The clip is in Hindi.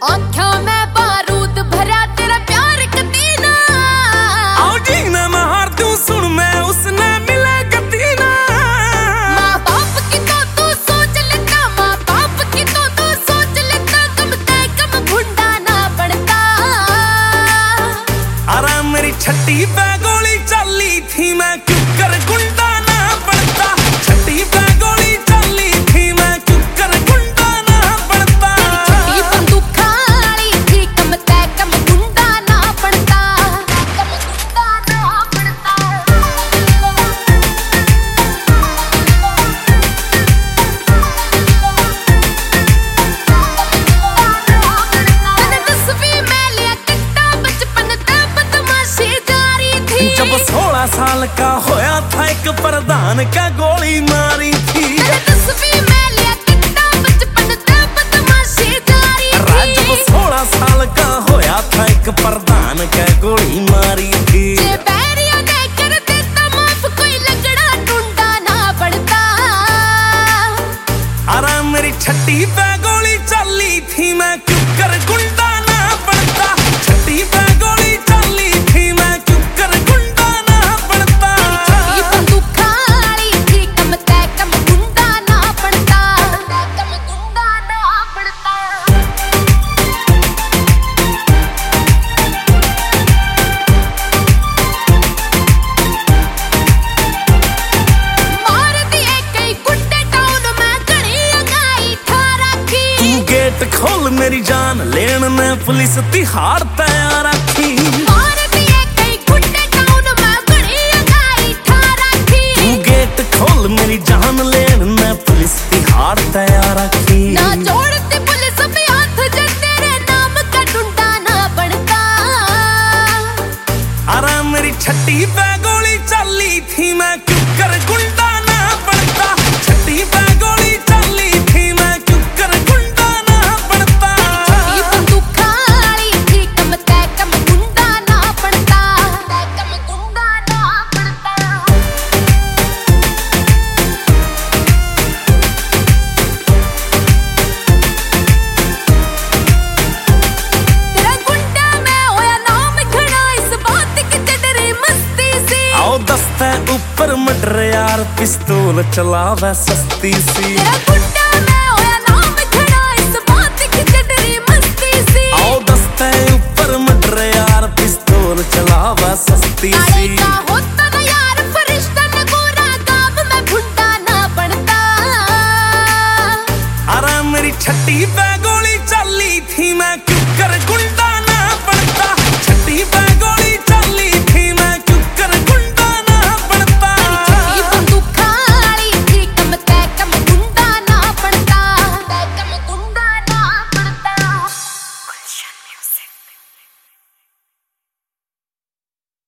आँखों में बारूद भरा तेरा प्यार कतीना। आओ जीना मैं हार दूं सुन मैं उसने मिले कतीना। माँ बाप की तो तू सोच लेता, माँ बाप की तो तू सोच लेता, कम ते कम भुंडा ना बनता। अरे मेरी छठी पे गोली चली थी मैं क्यों कर गुंडा ना बनता। छठी पे गोली चली थी मैं क्यों कर गुंडा ना बनता। छठी बंदूक खाली थी कम ते कम गुंडा ना बनता। कम गुंडा ना बनता। मैंने 10वीं में लिया किट्टा, बचपन ते बदमाशी जारी थी। जब 16 साल का होया था एक प्रधान का गोली मारी थी। मैंने 10वीं में लिया किट्टा, बचपन ते बदमाशी जारी थी। जब 16 साल का होया था एक प्रधान का गोली मारी थी। जे बैरिया ने कर देता माफ कोई लगड़ा टुंडा ना बढ़ता। अरे मेरी छठी पे गोली चली थी मैं क्यों कर गुंडा ना बनता। छठी पे गोली चली थी मैं क्यों कर गुंडा ना बनता। छठी बंदूक खाली थी कम ते कम गुंडा ना बनता। कम गुंडा ना बनता। मार दिए कई गुंडे टाउन में घड़ी लगाई ठा रखी। तू गेट खोल मेरी जान लेन में पुलिस तिहाड़ तैयार रखी। मार दिए कई गुंडे टाउन में घड़ी लगाई ठा रखी। तू गेट खोल मेरी जान लेन में पुलिस तिहाड़ तैयार रखी। ना जोड़ती पुलिस भी हाथ जे तेरे नाम का टुंडा ना बनता। अरे मेरी छठी पे गोली चली थी मैं क्यों कर गुंडा ना बनता। छठी पे गोली चली थी मैं क्यों कर गुंडा ना बनता। छठी बंदूक खाली थी कम ते कम गुंडा ना बनता। कम गुंडा ना बनता। तेरा गुंडा मैं होया नाम खड़ा, इस बात की चढ़री मस्ती सी। आओ दस्ते ऊपर मटर यार पिस्तौल चलावे सस्ती सी। तेरा गुंडा मैं होया नाम खड़ा, इस बात की चढ़री मस्ती सी। आओ दस्ते ऊपर मटर यार पिस्तौल चलावे सस्ती काले सी। का होता ना यार फरिश्ता न गोरा, गाँव में भुंडा ना बनता। अरे मेरी छठी पे गोली चली थी मैं क्यों